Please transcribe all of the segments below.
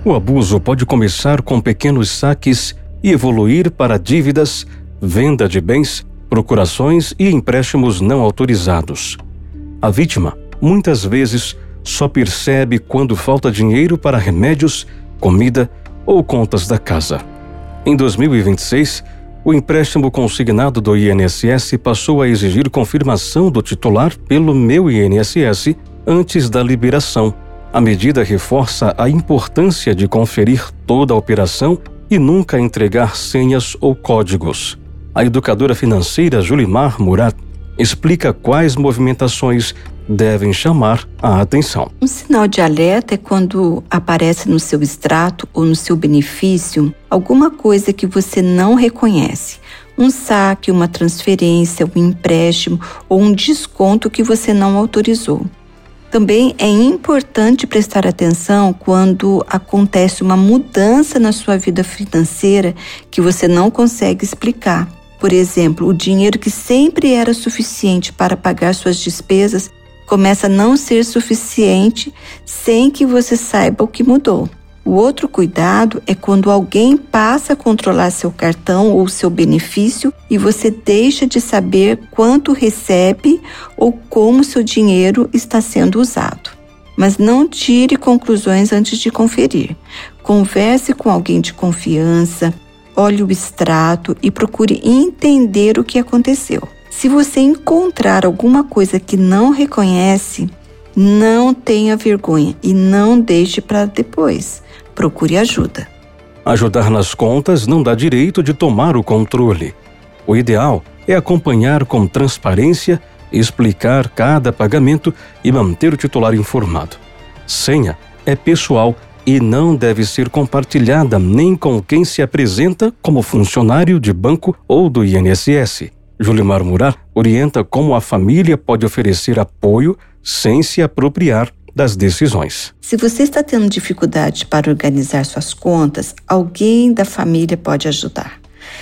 O abuso pode começar com pequenos saques e evoluir para dívidas, venda de bens, procurações e empréstimos não autorizados. A vítima, muitas vezes, só percebe quando falta dinheiro para remédios, comida ou contas da casa. Em 2026, o empréstimo consignado do INSS passou a exigir confirmação do titular pelo Meu INSS antes da liberação. A medida reforça a importância de conferir toda a operação e nunca entregar senhas ou códigos. A educadora financeira Julimar Murat explica quais movimentações devem chamar a atenção. Um sinal de alerta é quando aparece no seu extrato ou no seu benefício alguma coisa que você não reconhece. Um saque, uma transferência, um empréstimo ou um desconto que você não autorizou. Também é importante prestar atenção quando acontece uma mudança na sua vida financeira que você não consegue explicar. Por exemplo, o dinheiro que sempre era suficiente para pagar suas despesas começa a não ser suficiente sem que você saiba o que mudou. O outro cuidado é quando alguém passa a controlar seu cartão ou seu benefício e você deixa de saber quanto recebe ou como seu dinheiro está sendo usado. Mas não tire conclusões antes de conferir. Converse com alguém de confiança, olhe o extrato e procure entender o que aconteceu. Se você encontrar alguma coisa que não reconhece, não tenha vergonha e não deixe para depois. Procure ajuda. Ajudar nas contas não dá direito de tomar o controle. O ideal é acompanhar com transparência, explicar cada pagamento e manter o titular informado. Senha é pessoal e não deve ser compartilhada nem com quem se apresenta como funcionário de banco ou do INSS. Julimar Murat orienta como a família pode oferecer apoio sem se apropriar das decisões. Se você está tendo dificuldade para organizar suas contas, alguém da família pode ajudar.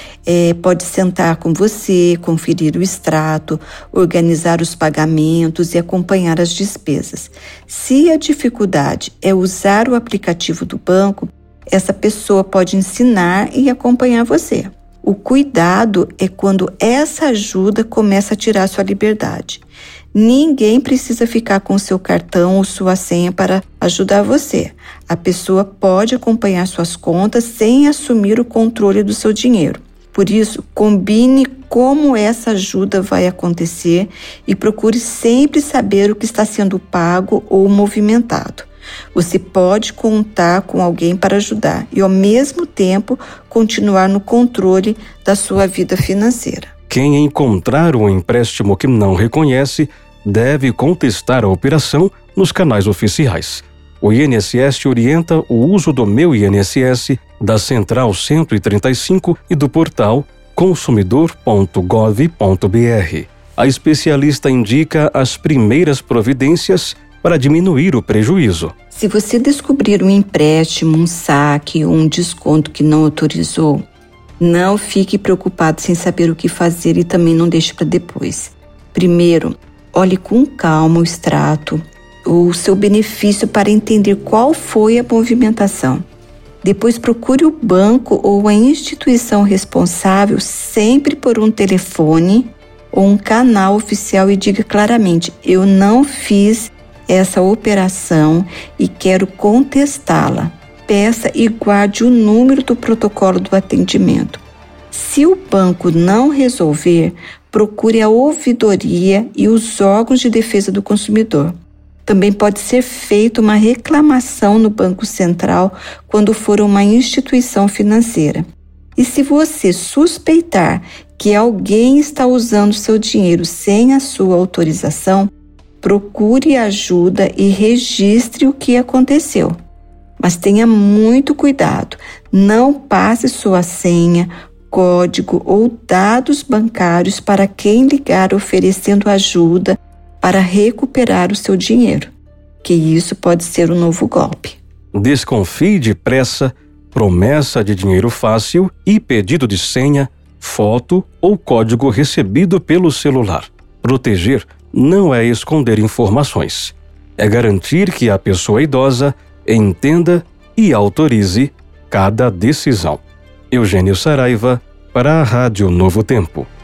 Pode sentar com você, conferir o extrato, organizar os pagamentos e acompanhar as despesas. Se a dificuldade é usar o aplicativo do banco, essa pessoa pode ensinar e acompanhar você. O cuidado é quando essa ajuda começa a tirar sua liberdade. Ninguém precisa ficar com seu cartão ou sua senha para ajudar você. A pessoa pode acompanhar suas contas sem assumir o controle do seu dinheiro. Por isso, combine como essa ajuda vai acontecer e procure sempre saber o que está sendo pago ou movimentado. Você pode contar com alguém para ajudar e, ao mesmo tempo, continuar no controle da sua vida financeira. Quem encontrar um empréstimo que não reconhece deve contestar a operação nos canais oficiais. O INSS orienta o uso do Meu INSS, da Central 135 e do portal consumidor.gov.br. A especialista indica as primeiras providências para diminuir o prejuízo. Se você descobrir um empréstimo, um saque ou um desconto que não autorizou, não fique preocupado sem saber o que fazer e também não deixe para depois. Primeiro, olhe com calma o extrato, o seu benefício para entender qual foi a movimentação. Depois procure o banco ou a instituição responsável sempre por um telefone ou um canal oficial e diga claramente: eu não fiz essa operação e quero contestá-la. Peça e guarde o número do protocolo do atendimento. Se o banco não resolver, procure a ouvidoria e os órgãos de defesa do consumidor. Também pode ser feita uma reclamação no Banco Central quando for uma instituição financeira. E se você suspeitar que alguém está usando seu dinheiro sem a sua autorização, procure ajuda e registre o que aconteceu. Mas tenha muito cuidado, não passe sua senha, código ou dados bancários para quem ligar oferecendo ajuda para recuperar o seu dinheiro, que isso pode ser um novo golpe. Desconfie de pressa, promessa de dinheiro fácil e pedido de senha, foto ou código recebido pelo celular. Proteger não é esconder informações. É garantir que a pessoa idosa entenda e autorize cada decisão. Eugênio Saraiva, para a Rádio Novo Tempo.